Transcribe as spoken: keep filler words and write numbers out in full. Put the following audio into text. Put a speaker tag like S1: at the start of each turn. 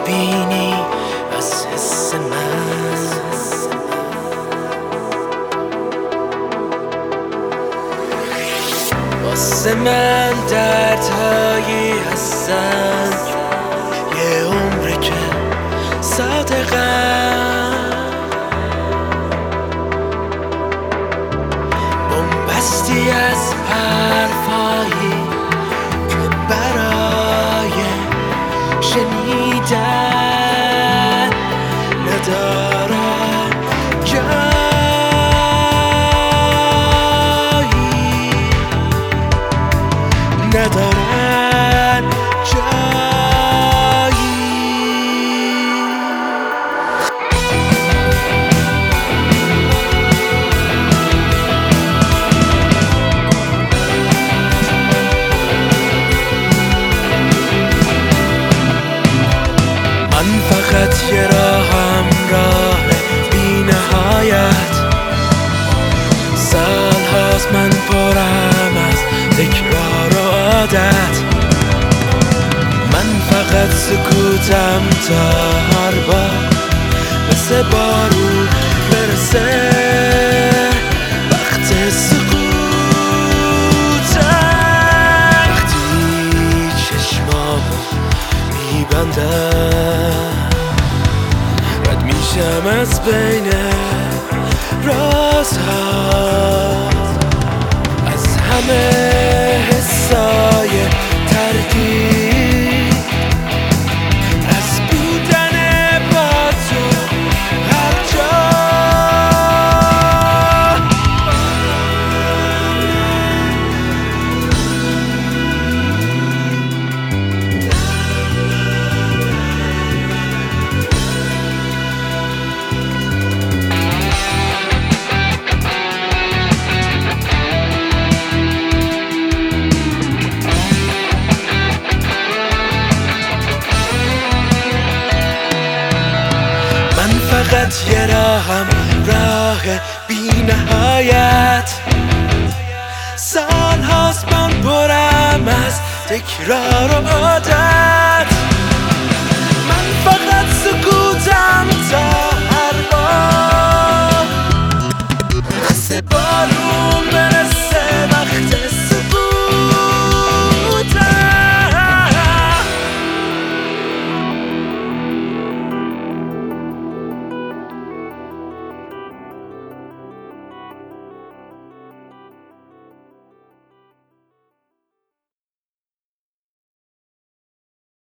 S1: بینی از حس من. واسه من دردهایی هستن یه عمره که صادقم، بومبستی از حرفایی که برای شنیدن ندارن جایی، ندارن جایی. من فقط یه راهم راه بی نهایت، سال هاست من پرم از تکرار و عادت. من فقط سکوتم تا هر بار مثل بارون برسه وقت سکوتم. وقتی چشمامو میبندم رد میشم از بین رازها، از همه حسای تردید، از بودن با تو هر جا. فقط یه راهم راه بی نهایت، سال هاست من پرم از تکرار و عادت. من فقط سکوتم تا هر بار مثل بارون برسه